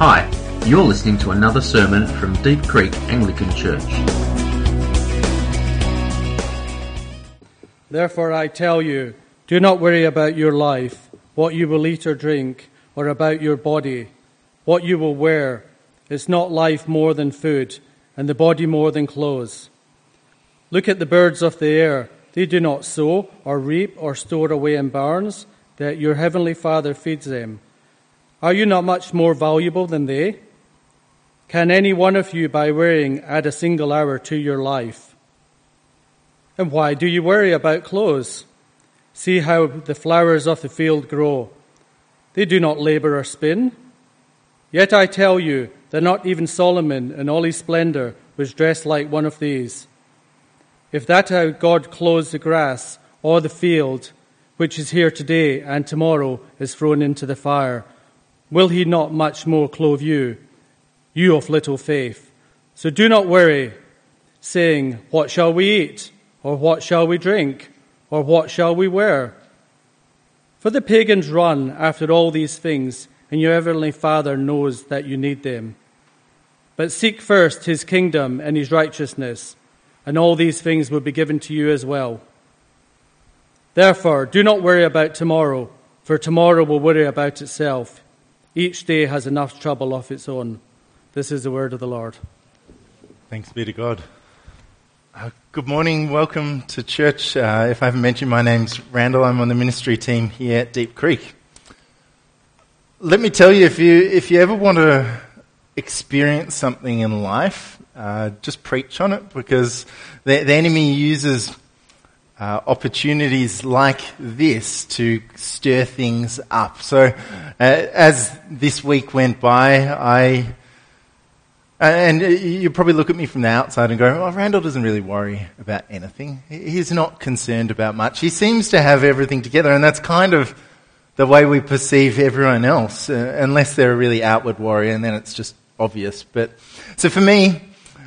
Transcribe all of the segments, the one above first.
Hi, you're listening to another sermon from Deep Creek Anglican Church. Therefore I tell you, do not worry about your life, what you will eat or drink, or about your body, what you will wear. Is not life more than food, and the body more than clothes? Look at the birds of the air. They do not sow or reap or store away in barns, that your heavenly Father feeds them. Are you not much more valuable than they? Can any one of you, by worrying, add a single hour to your life? And why do you worry about clothes? See how the flowers of the field grow. They do not labor or spin. Yet I tell you that not even Solomon in all his splendor was dressed like one of these. If that how God clothes the grass or the field, which is here today and tomorrow is thrown into the fire, will he not much more clothe you, you of little faith? So do not worry, saying, what shall we eat? Or what shall we drink? Or what shall we wear? For the pagans run after all these things, and your heavenly Father knows that you need them. But seek first his kingdom and his righteousness, and all these things will be given to you as well. Therefore, do not worry about tomorrow, for tomorrow will worry about itself. Each day has enough trouble of its own. This is the word of the Lord. Thanks be to God. Good morning, welcome to church. If I haven't mentioned, my name's Randall. I'm on the ministry team here at Deep Creek. Let me tell you, if you ever want to experience something in life, just preach on it, because the enemy uses opportunities like this to stir things up. So as this week went by, and you probably look at me from the outside and go, oh, Randall doesn't really worry about anything. He's not concerned about much. He seems to have everything together, and that's kind of the way we perceive everyone else, unless they're a really outward warrior, and then it's just obvious. But so for me,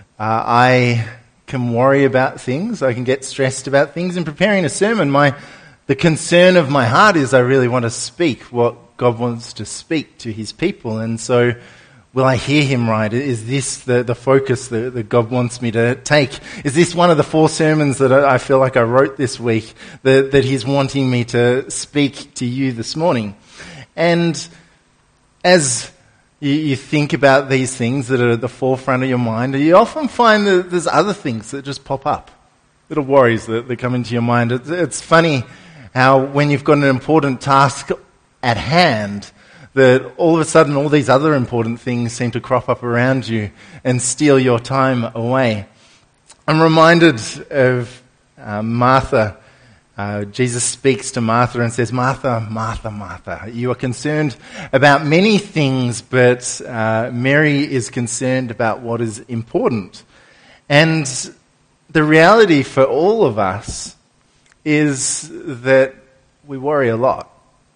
I can worry about things. I can get stressed about things. In preparing a sermon, the concern of my heart is I really want to speak what God wants to speak to his people. And so will I hear him right? Is this the focus that God wants me to take? Is this one of the 4 sermons that I feel like I wrote this week that he's wanting me to speak to you this morning? And as you think about these things that are at the forefront of your mind, you often find that there's other things that just pop up, little worries that come into your mind. It's funny how when you've got an important task at hand, that all of a sudden all these other important things seem to crop up around you and steal your time away. I'm reminded of Martha. Jesus speaks to Martha and says, Martha, Martha, Martha, you are concerned about many things, but Mary is concerned about what is important. And the reality for all of us is that we worry a lot.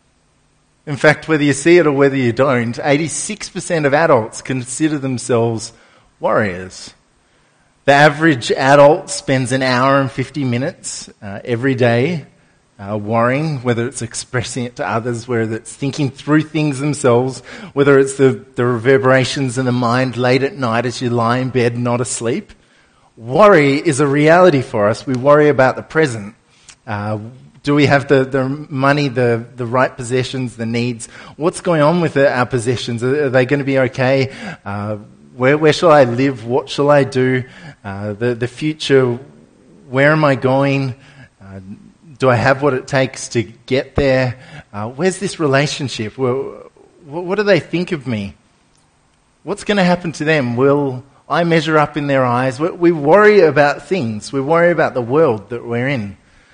In fact, whether you see it or whether you don't, 86% of adults consider themselves worriers. The average adult spends an hour and 50 minutes every day worrying, whether it's expressing it to others, whether it's thinking through things themselves, whether it's the reverberations in the mind late at night as you lie in bed not asleep. Worry is a reality for us. We worry about the present. Do we have the money, the right possessions, the needs? What's going on with our possessions? Are they going to be okay? Where shall I live? What shall I do? The future, where am I going? Do I have what it takes to get there? Where's this relationship? What do they think of me? What's going to happen to them? Will I measure up in their eyes? We worry about things. We worry about the world that we're in.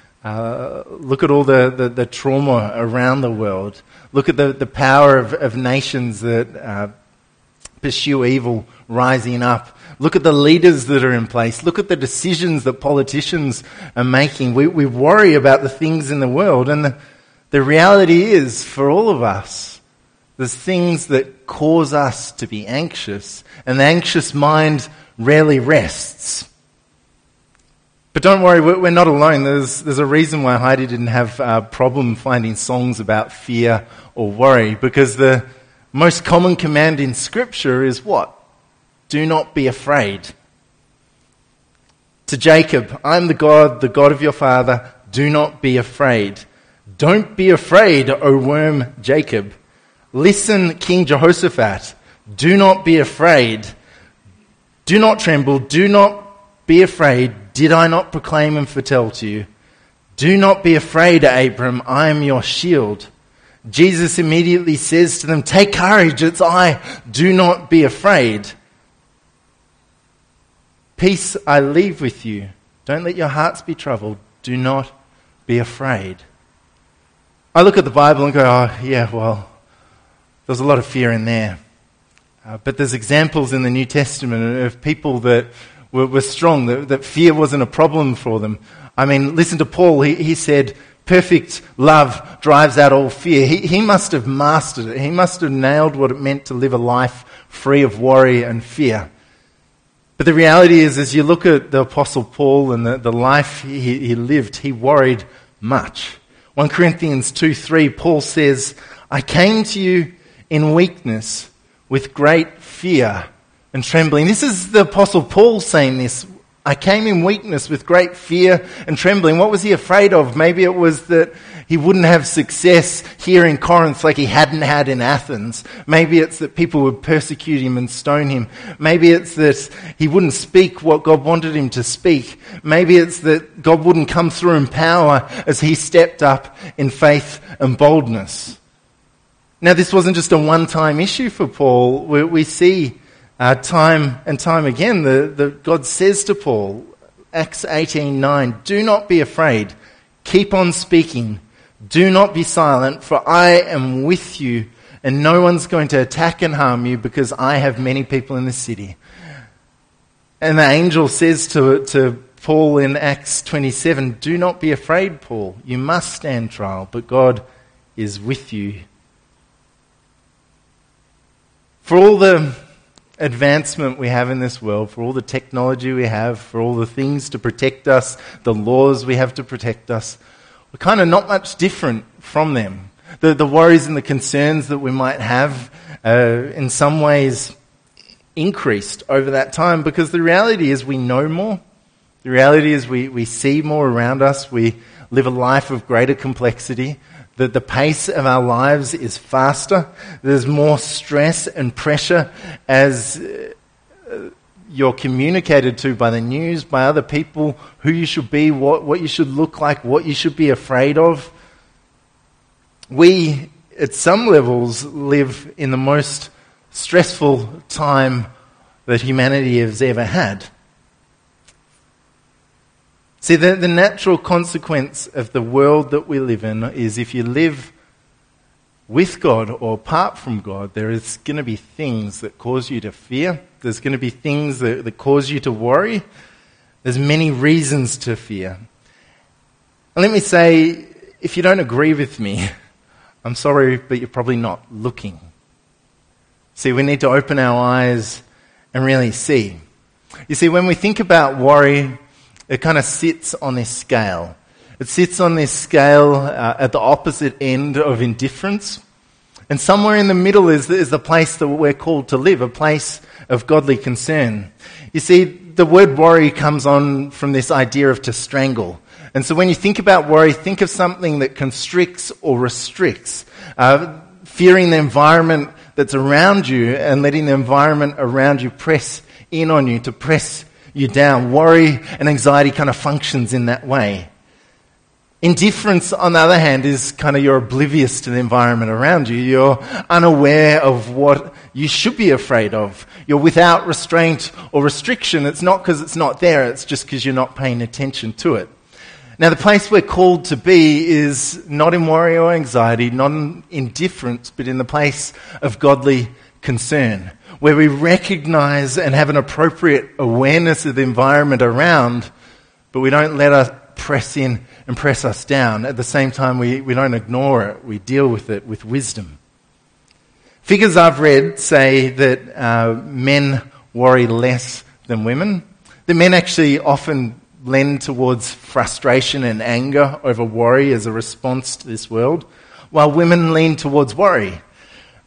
Look at all the trauma around the world. Look at the power of nations that pursue evil rising up. Look at the leaders that are in place. Look at the decisions that politicians are making. We worry about the things in the world, and the reality is, for all of us, there's things that cause us to be anxious, and the anxious mind rarely rests. But don't worry, we're not alone. There's a reason why Heidi didn't have a problem finding songs about fear or worry, because the most common command in Scripture is what? Do not be afraid. To Jacob, I'm the God of your father. Do not be afraid. Don't be afraid, O worm Jacob. Listen, King Jehoshaphat. Do not be afraid. Do not tremble. Do not be afraid. Did I not proclaim and foretell to you? Do not be afraid, Abram. I am your shield. Jesus immediately says to them, take courage, it's I. Do not be afraid. Peace I leave with you. Don't let your hearts be troubled. Do not be afraid. I look at the Bible and go, oh, yeah, well, there's a lot of fear in there. But there's examples in the New Testament of people that were strong, that fear wasn't a problem for them. I mean, listen to Paul. He said, perfect love drives out all fear. He must have mastered it. He must have nailed what it meant to live a life free of worry and fear. But the reality is, as you look at the Apostle Paul and the life he lived, he worried much. 1 Corinthians 2:3, Paul says, I came to you in weakness with great fear and trembling. This is the Apostle Paul saying this. I came in weakness with great fear and trembling. What was he afraid of? Maybe it was that he wouldn't have success here in Corinth like he hadn't had in Athens. Maybe it's that people would persecute him and stone him. Maybe it's that he wouldn't speak what God wanted him to speak. Maybe it's that God wouldn't come through in power as he stepped up in faith and boldness. Now, this wasn't just a one-time issue for Paul. We see time and time again, God says to Paul, Acts 18:9, do not be afraid, keep on speaking, do not be silent, for I am with you, and no one's going to attack and harm you because I have many people in the city. And the angel says to Paul in Acts 27, do not be afraid, Paul, you must stand trial, but God is with you. For all the advancement we have in this world, for all the technology we have, for all the things to protect us, the laws we have to protect us, we're kind of not much different from them. The worries and the concerns that we might have in some ways increased over that time, because the reality is we know more. The reality is we see more around us. We live a life of greater complexity. The pace of our lives is faster. There's more stress and pressure as you're communicated to by the news, by other people, who you should be, what you should look like, what you should be afraid of. We, at some levels, live in the most stressful time that humanity has ever had. See, the natural consequence of the world that we live in is if you live with God or apart from God, there is going to be things that cause you to fear. There's going to be things that cause you to worry. There's many reasons to fear. And let me say, if you don't agree with me, I'm sorry, but you're probably not looking. See, we need to open our eyes and really see. You see, when we think about worry, it kind of sits on this scale. It sits on this scale at the opposite end of indifference. And somewhere in the middle is the place that we're called to live, a place of godly concern. You see, the word worry comes on from this idea of to strangle. And so when you think about worry, think of something that constricts or restricts. Fearing the environment that's around you and letting the environment around you press in on you, to press you down. Worry and anxiety kind of functions in that way. Indifference, on the other hand, is kind of you're oblivious to the environment around you. You're unaware of what you should be afraid of. You're without restraint or restriction. It's not because it's not there, it's just because you're not paying attention to it. Now, the place we're called to be is not in worry or anxiety, not in indifference, but in the place of godly concern, where we recognize and have an appropriate awareness of the environment around, but we don't let us press in and press us down. At the same time, we don't ignore it. We deal with it with wisdom. Figures I've read say that men worry less than women. The men actually often lend towards frustration and anger over worry as a response to this world, while women lean towards worry.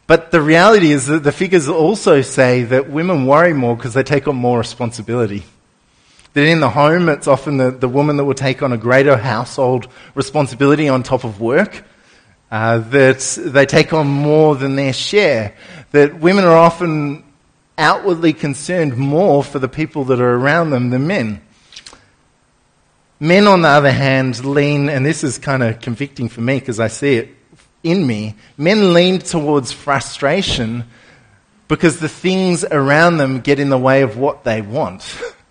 But the reality is that the figures also say that women worry more because they take on more responsibility. That in the home, it's often the woman that will take on a greater household responsibility on top of work. That they take on more than their share. That women are often outwardly concerned more for the people that are around them than men. Men, on the other hand, lean, and this is kind of convicting for me because I see it in me, men lean towards frustration because the things around them get in the way of what they want.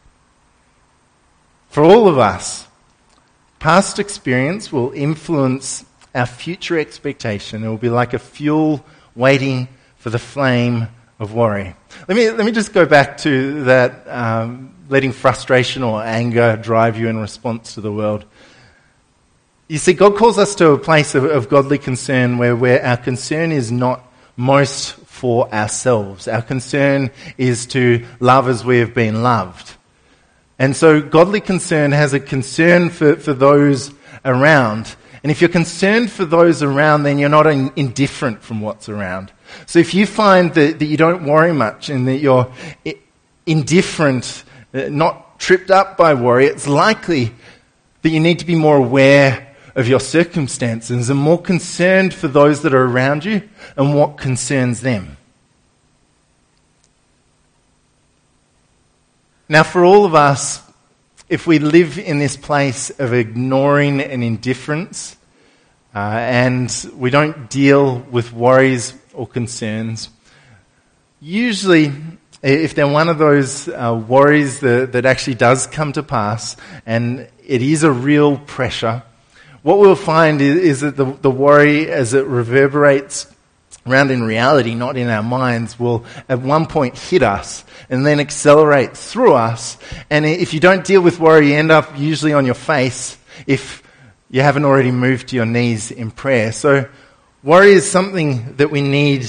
For all of us, past experience will influence our future expectation. It will be like a fuel waiting for the flame of worry. Let me just go back to that letting frustration or anger drive you in response to the world. You see, God calls us to a place of godly concern where our concern is not most for ourselves. Our concern is to love as we have been loved. And so godly concern has a concern for those around. And if you're concerned for those around, then you're not indifferent from what's around. So if you find that you don't worry much and that you're indifferent, not tripped up by worry, it's likely that you need to be more aware of your circumstances and more concerned for those that are around you and what concerns them. Now, for all of us, if we live in this place of ignoring and indifference, and we don't deal with worries or concerns, usually, if they're one of those worries that actually does come to pass, and it is a real pressure, what we'll find is that the worry, as it reverberates around in reality, not in our minds, will at one point hit us and then accelerate through us. And if you don't deal with worry, you end up usually on your face if you haven't already moved to your knees in prayer. So worry is something that we need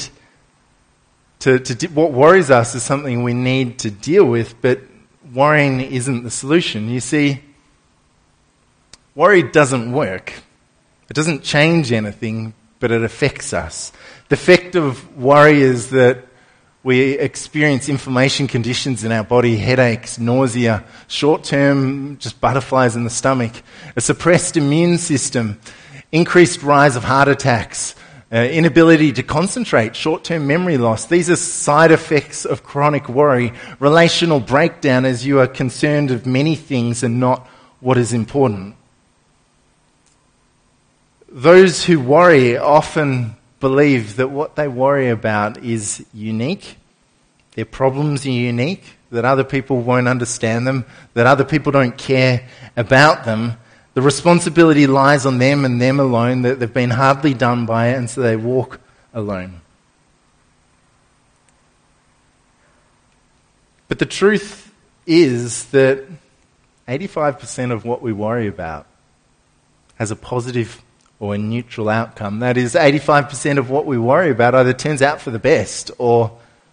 what worries us is something we need to deal with, but worrying isn't the solution. You see, worry doesn't work. It doesn't change anything, but it affects us. The effect of worry is that we experience inflammation conditions in our body, headaches, nausea, short-term just butterflies in the stomach, a suppressed immune system, increased rise of heart attacks, inability to concentrate, short-term memory loss. These are side effects of chronic worry, relational breakdown as you are concerned of many things and not what is important. Those who worry often believe that what they worry about is unique, their problems are unique, that other people won't understand them, that other people don't care about them. The responsibility lies on them and them alone, that they've been hardly done by it, and so they walk alone. But the truth is that 85% of what we worry about has a positive or a neutral outcome. That is, 85% of what we worry about either turns out for the best or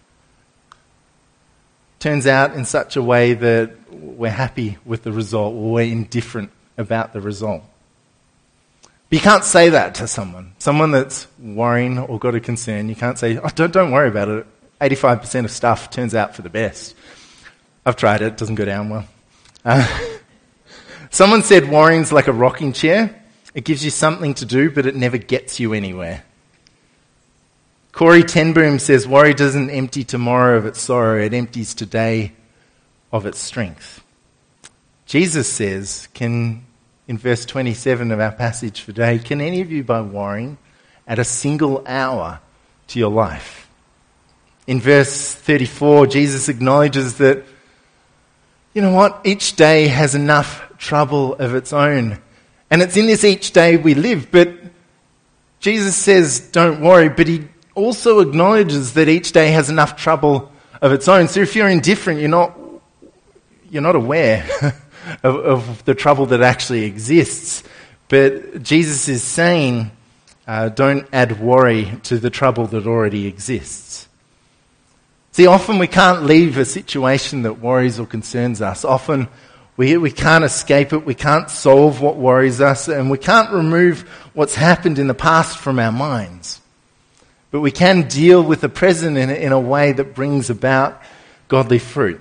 turns out in such a way that we're happy with the result or we're indifferent about the result. But you can't say that to someone that's worrying or got a concern. You can't say, oh, don't worry about it. 85% of stuff turns out for the best. I've tried it. It doesn't go down well. Someone said worrying's like a rocking chair. It gives you something to do, but it never gets you anywhere. Corey ten Boom says, worry doesn't empty tomorrow of its sorrow, it empties today of its strength. Jesus says, in verse 27 of our passage for today, can any of you by worrying add a single hour to your life? In verse 34, Jesus acknowledges that, you know what, each day has enough trouble of its own. And it's in this each day we live. But Jesus says, don't worry, but he also acknowledges that each day has enough trouble of its own. So if you're indifferent, you're not aware of the trouble that actually exists. But Jesus is saying, don't add worry to the trouble that already exists. See, often we can't leave a situation that worries or concerns us. Often we can't escape it, we can't solve what worries us, and we can't remove what's happened in the past from our minds. but we can deal with the present in a way that brings about godly fruit.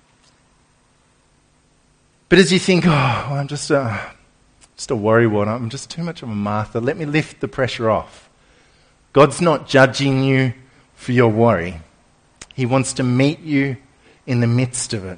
But as you think, I'm just a worrywart, I'm just too much of a Martha, let me lift the pressure off. God's not judging you for your worry. He wants to meet you in the midst of it.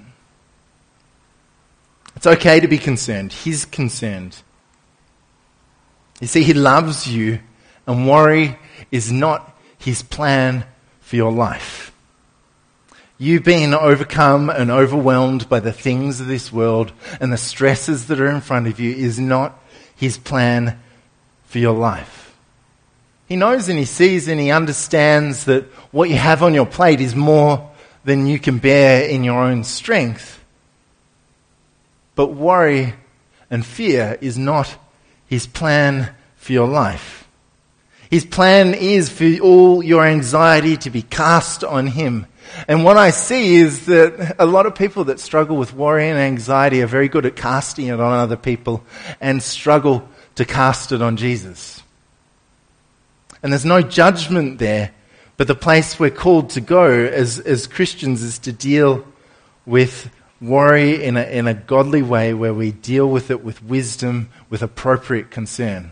It's okay to be concerned. He's concerned. You see, he loves you, and worry is not his plan for your life. You being overcome and overwhelmed by the things of this world and the stresses that are in front of you is not his plan for your life. He knows and he sees and he understands that what you have on your plate is more than you can bear in your own strength. But worry and fear is not his plan for your life. His plan is for all your anxiety to be cast on him. And what I see is that a lot of people that struggle with worry and anxiety are very good at casting it on other people and struggle to cast it on Jesus. And there's no judgment there, but the place we're called to go as Christians is to deal with worry in a godly way where we deal with it with wisdom, with appropriate concern.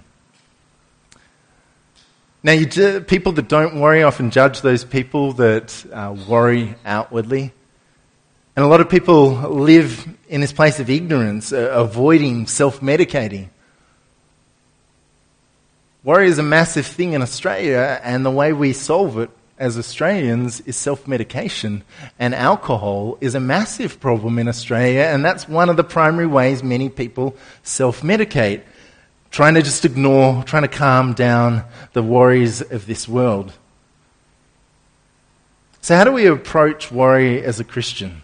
Now, people that don't worry often judge those people that worry outwardly. And a lot of people live in this place of ignorance, avoiding self-medicating. Worry is a massive thing in Australia, and the way we solve it as Australians is self-medication. And alcohol is a massive problem in Australia, and that's one of the primary ways many people self-medicate. Trying to just ignore, trying to calm down the worries of this world. So how do we approach worry as a Christian?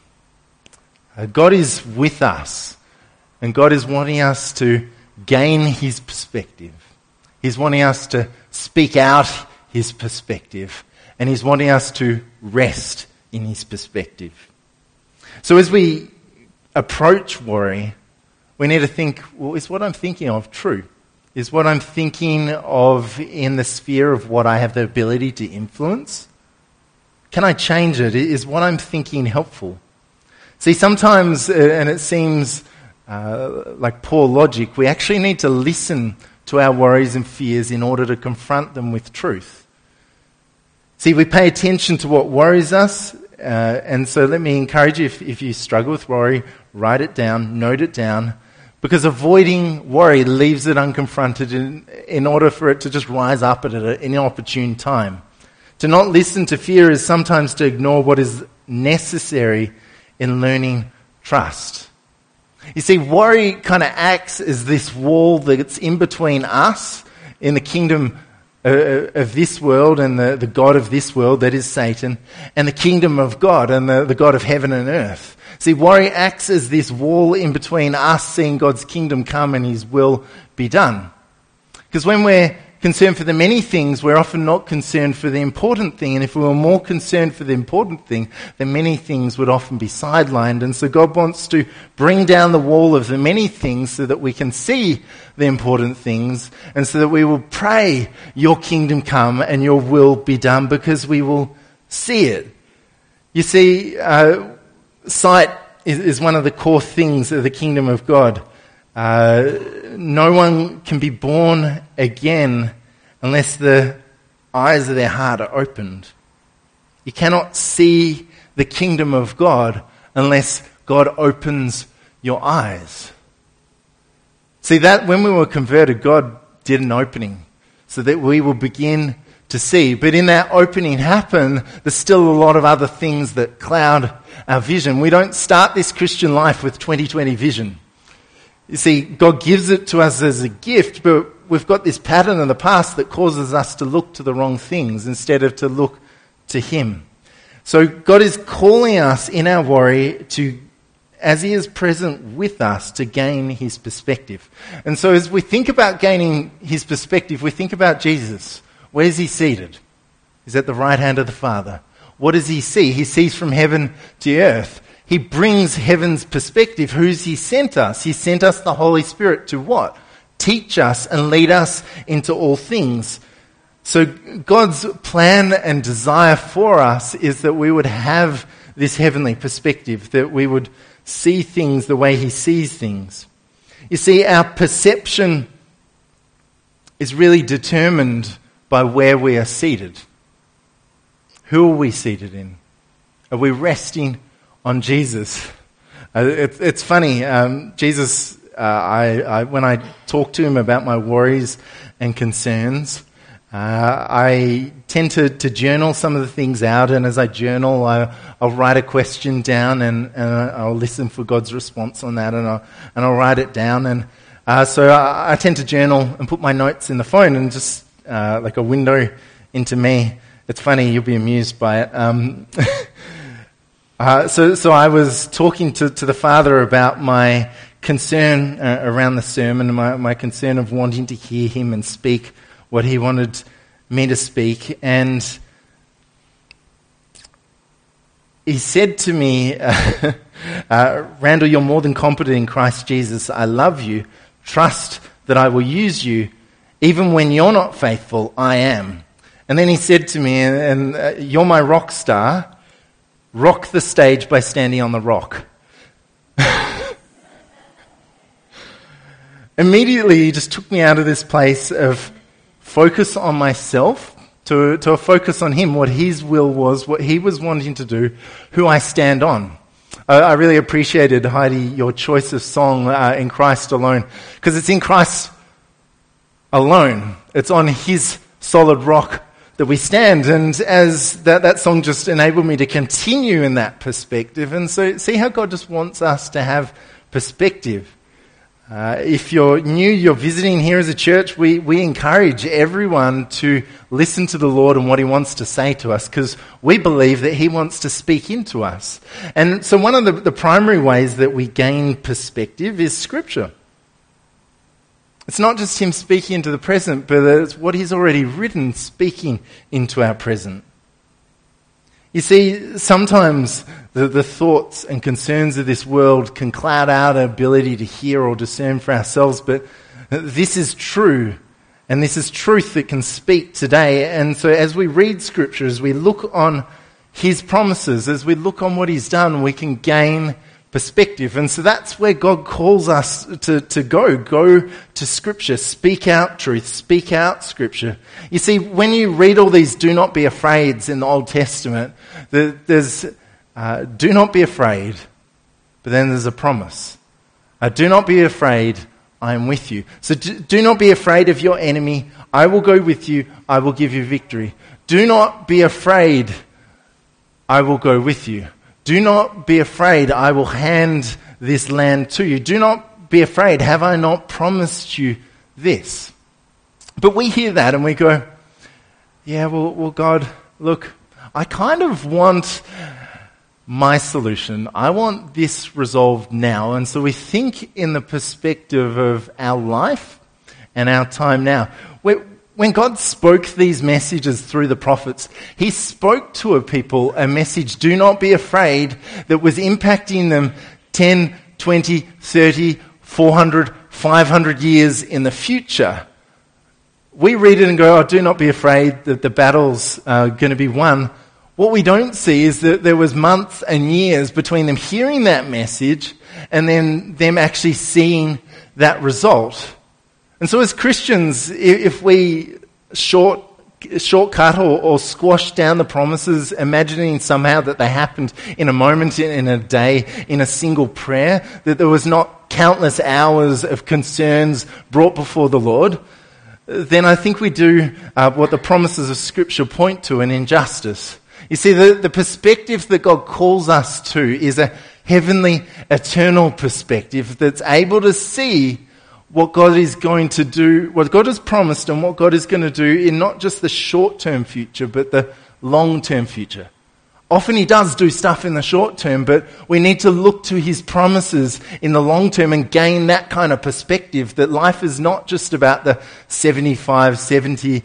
God is with us, and God is wanting us to gain his perspective. He's wanting us to speak out his perspective, and he's wanting us to rest in his perspective. So as we approach worry, we need to think, well, is what I'm thinking of true? Is what I'm thinking of in the sphere of what I have the ability to influence? Can I change it? Is what I'm thinking helpful? See, sometimes, and it seems like poor logic, we actually need to listen to our worries and fears in order to confront them with truth. See, we pay attention to what worries us, and so let me encourage you, if you struggle with worry, write it down, note it down, because avoiding worry leaves it unconfronted in order for it to just rise up at an inopportune time. To not listen to fear is sometimes to ignore what is necessary in learning trust. You see, worry kind of acts as this wall that's in between us in the kingdom of this world and the God of this world, that is Satan, and the kingdom of God and the God of heaven and earth. See, worry acts as this wall in between us seeing God's kingdom come and his will be done. Because when we're concerned for the many things, we're often not concerned for the important thing. And if we were more concerned for the important thing, then many things would often be sidelined. And so God wants to bring down the wall of the many things so that we can see the important things and so that we will pray, your kingdom come and your will be done, because we will see it. You see, sight is one of the core things of the kingdom of God. No one can be born again unless the eyes of their heart are opened. You cannot see the kingdom of God unless God opens your eyes. See, that when we were converted, God did an opening so that we will begin to see. But in that opening happen, there's still a lot of other things that cloud our vision. We don't start this Christian life with 2020 vision. You see, God gives it to us as a gift, but we've got this pattern in the past that causes us to look to the wrong things instead of to look to him. So God is calling us in our worry to, as he is present with us, to gain his perspective. And so as we think about gaining his perspective, we think about Jesus. Where's he seated? He's at the right hand of the Father. What does he see? He sees from heaven to earth. He brings heaven's perspective. Who's he sent us? He sent us the Holy Spirit to what? Teach us and lead us into all things. So God's plan and desire for us is that we would have this heavenly perspective, that we would see things the way he sees things. You see, our perception is really determined by where we are seated. Who are we seated in? Are we resting on Jesus? It's funny, Jesus, when I talk to him about my worries and concerns, I tend to journal some of the things out, and as I journal, I'll write a question down, and I'll listen for God's response on that, and I'll write it down. And so I tend to journal and put my notes in the phone, and just like a window into me. It's funny, you'll be amused by it. So I was talking to the Father about my concern around the sermon, and my concern of wanting to hear him and speak what he wanted me to speak. And he said to me, Randall, you're more than competent in Christ Jesus. I love you. Trust that I will use you. Even when you're not faithful, I am. And then he said to me, and you're my rock star. Rock the stage by standing on the rock. Immediately, he just took me out of this place of focus on myself to a focus on him, what his will was, what he was wanting to do, who I stand on. I really appreciated, Heidi, your choice of song, In Christ Alone, because it's in Christ alone. It's on his solid rock that we stand. And as that song just enabled me to continue in that perspective. And so see how God just wants us to have perspective. If you're new, you're visiting here as a church, we encourage everyone to listen to the Lord and what he wants to say to us, because we believe that he wants to speak into us. And so one of the primary ways that we gain perspective is Scripture. It's not just him speaking into the present, but it's what he's already written speaking into our present. You see, sometimes the thoughts and concerns of this world can cloud out our ability to hear or discern for ourselves, but this is true, and this is truth that can speak today. And so as we read Scripture, as we look on his promises, as we look on what he's done, we can gain perspective. And so that's where God calls us to go. Go to Scripture. Speak out truth. Speak out Scripture. You see, when you read all these do not be afraids in the Old Testament, there's do not be afraid, but then there's a promise. Do not be afraid, I am with you. So do not be afraid of your enemy. I will go with you. I will give you victory. Do not be afraid, I will go with you. Do not be afraid, I will hand this land to you. Do not be afraid, have I not promised you this? But we hear that and we go, yeah, well God, look, I kind of want my solution. I want this resolved now. And so we think in the perspective of our life and our time now. When God spoke these messages through the prophets, he spoke to a people a message, do not be afraid, that was impacting them 10, 20, 30, 400, 500 years in the future. We read it and go, do not be afraid that the battle's going to be won. What we don't see is that there was months and years between them hearing that message and then them actually seeing that result. And so as Christians, if we shortcut or squash down the promises, imagining somehow that they happened in a moment, in a day, in a single prayer, that there was not countless hours of concerns brought before the Lord, then I think we do what the promises of Scripture point to, an injustice. You see, the perspective that God calls us to is a heavenly, eternal perspective that's able to see what God is going to do, what God has promised and what God is going to do in not just the short-term future, but the long-term future. Often he does do stuff in the short term, but we need to look to his promises in the long term and gain that kind of perspective that life is not just about the 75, 70,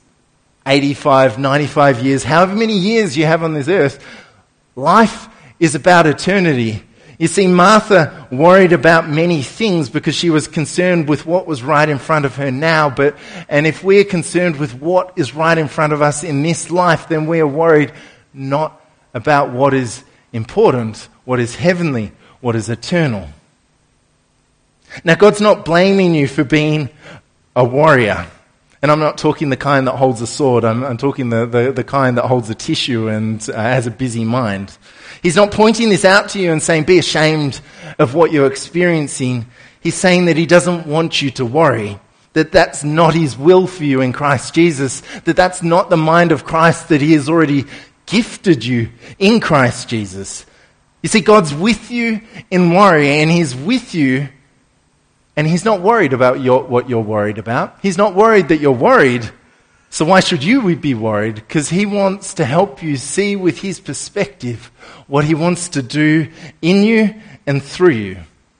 85, 95 years, however many years you have on this earth. Life is about eternity. You see, Martha worried about many things because she was concerned with what was right in front of her now. And if we're concerned with what is right in front of us in this life, then we are worried not about what is important, what is heavenly, what is eternal. Now, God's not blaming you for being a warrior. And I'm not talking the kind that holds a sword. I'm talking the kind that holds a tissue and has a busy mind. He's not pointing this out to you and saying, be ashamed of what you're experiencing. He's saying that he doesn't want you to worry, that that's not his will for you in Christ Jesus, that that's not the mind of Christ that he has already gifted you in Christ Jesus. You see, God's with you in worry, and he's with you, and he's not worried about what you're worried about. He's not worried that you're worried. So why should you be worried? Because he wants to help you see with his perspective what he wants to do in you and through you.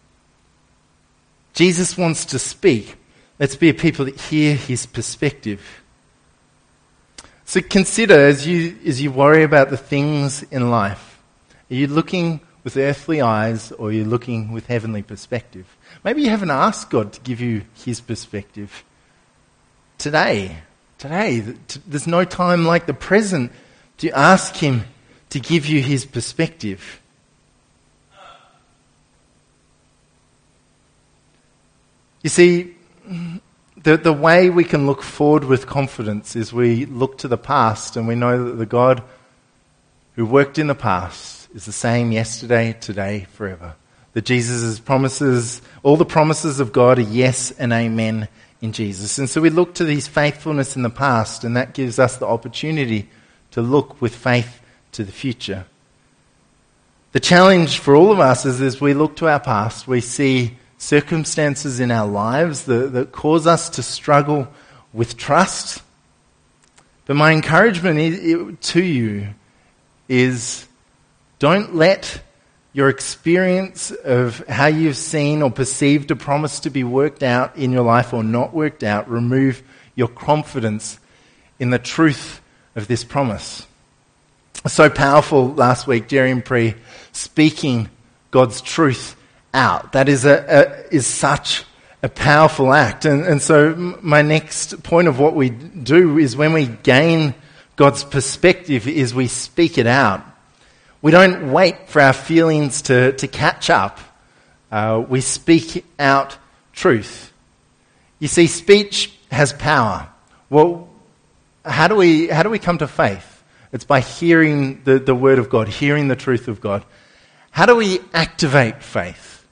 Jesus wants to speak. Let's be a people that hear his perspective. So consider as you worry about the things in life, are you looking with earthly eyes or are you looking with heavenly perspective? Maybe you haven't asked God to give you his perspective. Today, there's no time like the present to ask him to give you his perspective. You see, the way we can look forward with confidence is we look to the past and we know that the God who worked in the past is the same yesterday, today, forever. That Jesus' promises, all the promises of God are yes and amen in Jesus. And so we look to his faithfulness in the past, and that gives us the opportunity to look with faith to the future. The challenge for all of us is as we look to our past, we see circumstances in our lives that cause us to struggle with trust. But my encouragement to you is don't let your experience of how you've seen or perceived a promise to be worked out in your life or not worked out remove your confidence in the truth of this promise. So powerful last week, Jerry and Pri speaking God's truth out. That is such a powerful act. And so my next point of what we do is when we gain God's perspective is we speak it out. We don't wait for our feelings to catch up. We speak out truth. You see, speech has power. Well, how do we come to faith? It's by hearing the word of God, hearing the truth of God. How do we activate faith?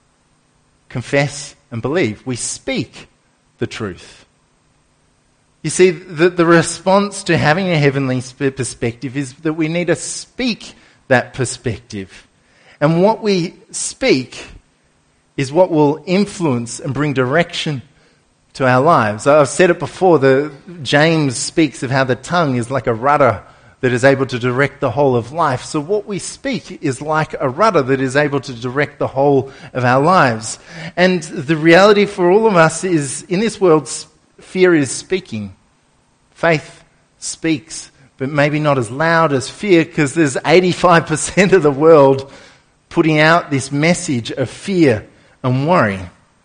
Confess and believe. We speak the truth. You see, the response to having a heavenly perspective is that we need to speak that perspective. And what we speak is what will influence and bring direction to our lives. I've said it before, James speaks of how the tongue is like a rudder that is able to direct the whole of life. So what we speak is like a rudder that is able to direct the whole of our lives. And the reality for all of us is, in this world, fear is speaking. Faith speaks, but maybe not as loud as fear, because there's 85% of the world putting out this message of fear and worry.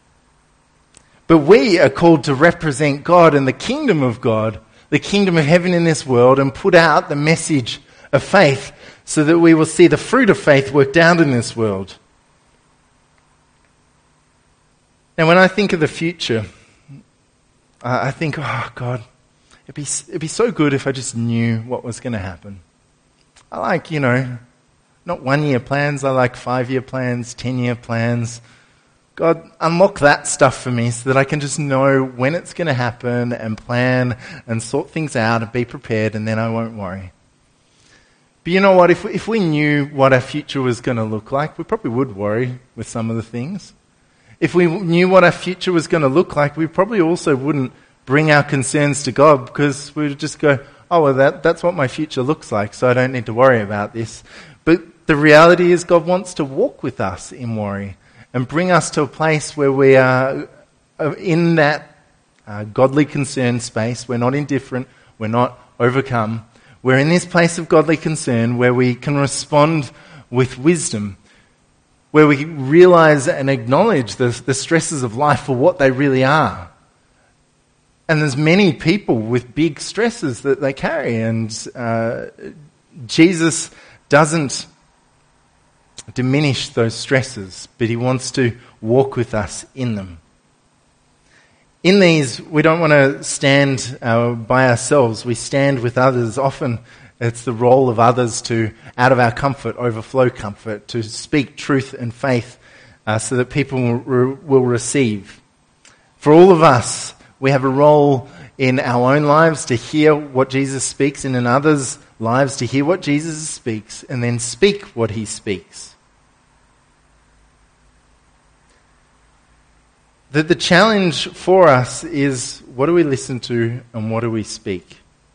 But we are called to represent God and the kingdom of God, the kingdom of heaven in this world, and put out the message of faith so that we will see the fruit of faith worked out in this world. Now, when I think of the future, I think, oh God, it'd be so good if I just knew what was going to happen. I like, not 1 year plans, I like 5 year plans, 10-year plans. God, unlock that stuff for me so that I can just know when it's going to happen and plan and sort things out and be prepared, and then I won't worry. But you know what? If we knew what our future was going to look like, we probably would worry with some of the things. If we knew what our future was going to look like, we probably also wouldn't bring our concerns to God, because we would just go, oh, well, that's what my future looks like, so I don't need to worry about this. But the reality is God wants to walk with us in worry and bring us to a place where we are in that godly concern space. We're not indifferent. We're not overcome. We're in this place of godly concern where we can respond with wisdom. where we realize and acknowledge the stresses of life for what they really are. And there's many people with big stresses that they carry, and Jesus doesn't diminish those stresses, but he wants to walk with us in them. In these, we don't want to stand by ourselves. We stand with others. Often it's the role of others to, out of our comfort, overflow comfort, to speak truth and faith so that people will receive. For all of us, we have a role in our own lives to hear what Jesus speaks, and in others' lives to hear what Jesus speaks, and then speak what he speaks. The challenge for us is, what do we listen to and what do we speak?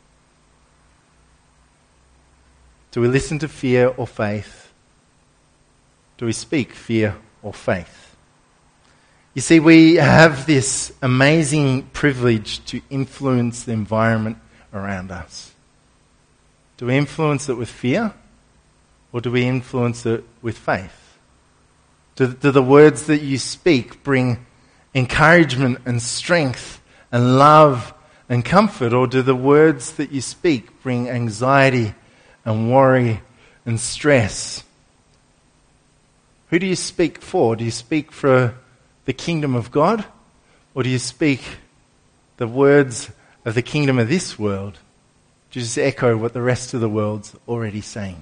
Do we listen to fear or faith? Do we speak fear or faith? You see, we have this amazing privilege to influence the environment around us. Do we influence it with fear, or do we influence it with faith? Do the words that you speak bring encouragement and strength and love and comfort, or do the words that you speak bring anxiety and worry and stress? Who do you speak for? Do you speak for the kingdom of God, or do you speak the words of the kingdom of this world? Do you just echo what the rest of the world's already saying?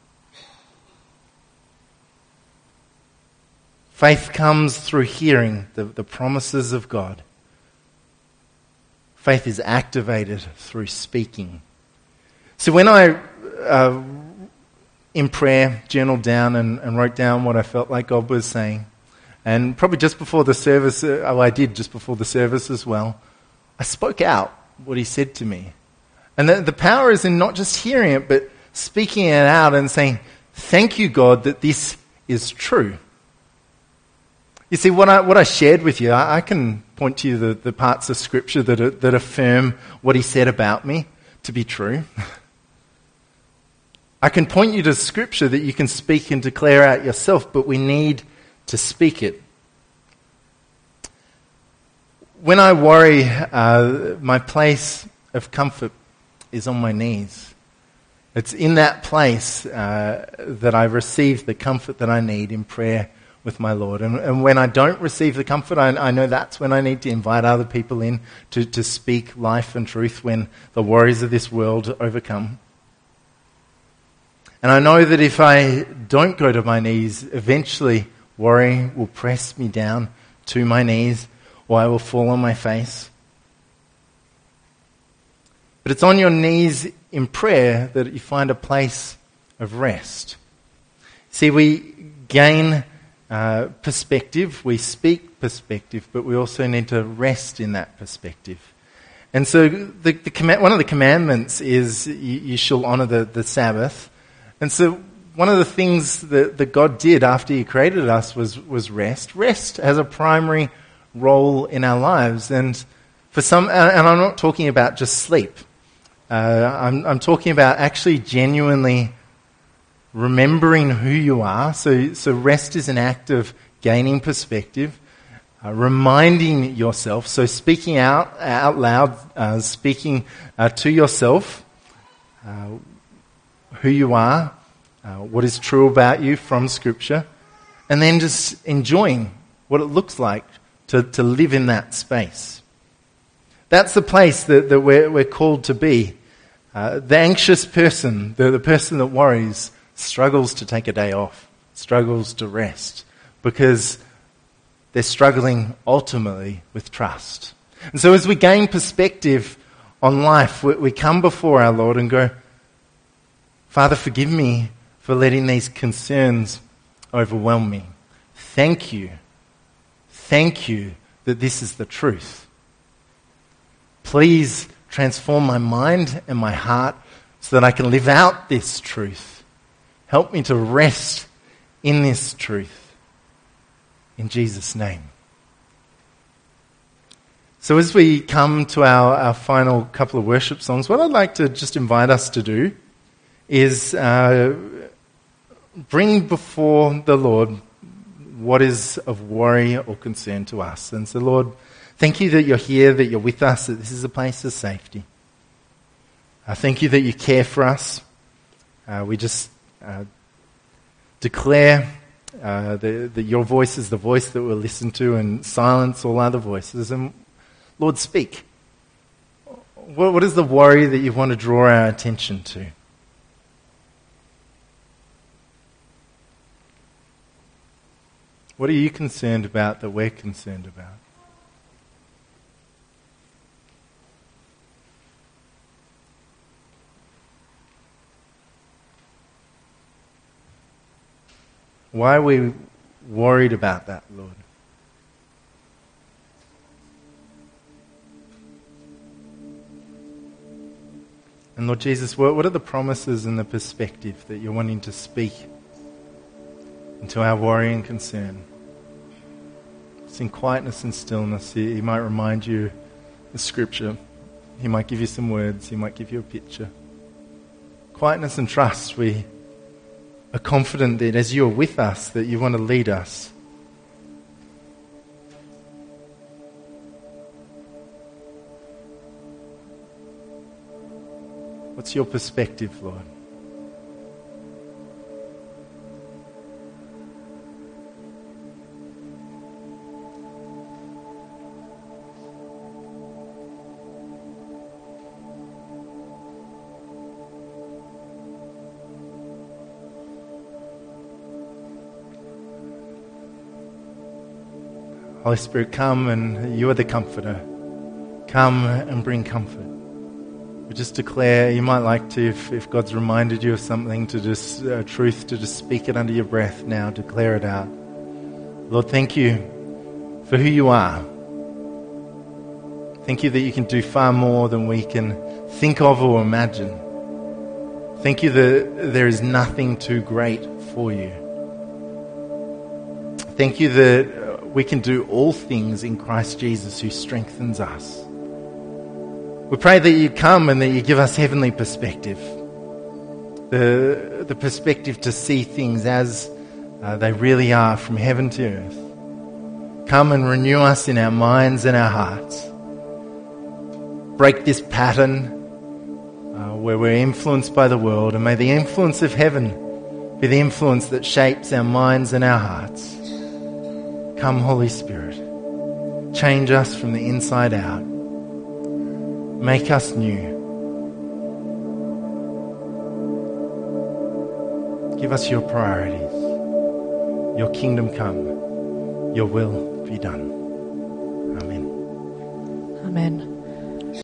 Faith comes through hearing the promises of God. Faith is activated through speaking. So when I, in prayer, journaled down and wrote down what I felt like God was saying, and probably just before the service, I did just before the service as well, I spoke out what he said to me. And the power is in not just hearing it, but speaking it out and saying, thank you, God, that this is true. You see, what I shared with you, I can point to you the parts of Scripture that affirm what he said about me to be true. I can point you to Scripture that you can speak and declare out yourself, but we need to speak it. When I worry, my place of comfort is on my knees. It's in that place that I receive the comfort that I need in prayer with my Lord. And when I don't receive the comfort, I know that's when I need to invite other people in to speak life and truth when the worries of this world overcome. And I know that if I don't go to my knees, eventually worry will press me down to my knees, or I will fall on my face. But it's on your knees in prayer that you find a place of rest. See, we gain perspective, we speak perspective, but we also need to rest in that perspective. And so one of the commandments is you shall honour the Sabbath. And so one of the things that God did after he created us was rest. Rest has a primary role in our lives. And for some, and I'm not talking about just sleep. I'm talking about actually genuinely remembering who you are. So rest is an act of gaining perspective, reminding yourself. So speaking out loud, speaking to yourself who you are, what is true about you from Scripture, and then just enjoying what it looks like to live in that space. That's the place that we're called to be. The anxious person, the person that worries, struggles to take a day off, struggles to rest, because they're struggling ultimately with trust. And so as we gain perspective on life, we come before our Lord and go, Father, forgive me for letting these concerns overwhelm me. Thank you that this is the truth. Please transform my mind and my heart so that I can live out this truth. Help me to rest in this truth. In Jesus' name. So as we come to our final couple of worship songs, what I'd like to just invite us to do is bring before the Lord what is of worry or concern to us. And so, Lord, thank you that you're here, that you're with us, that this is a place of safety. Thank you that you care for us. We just declare that your voice is the voice that we'll listen to and silence all other voices. And Lord, speak. What is the worry that you want to draw our attention to? What are you concerned about that we're concerned about? Why are we worried about that, Lord? And Lord Jesus, what are the promises and the perspective that you're wanting to speak into our worry and concern? It's in quietness and stillness. He might remind you of Scripture. He might give you some words. He might give you a picture. Quietness and trust. We are confident that as you are with us, that you want to lead us. What's your perspective, Lord? Holy Spirit, come, and you are the comforter. Come and bring comfort. We just declare, you might like to, if God's reminded you of something, to just, truth, to just speak it under your breath now, declare it out. Lord, thank you for who you are. Thank you that you can do far more than we can think of or imagine. Thank you that there is nothing too great for you. Thank you that we can do all things in Christ Jesus who strengthens us. We pray that you come and that you give us heavenly perspective. The perspective to see things as they really are from heaven to earth. Come and renew us in our minds and our hearts. Break this pattern where we're influenced by the world, and may the influence of heaven be the influence that shapes our minds and our hearts. Come, Holy Spirit, change us from the inside out. Make us new. Give us your priorities. Your kingdom come. Your will be done. Amen. Amen.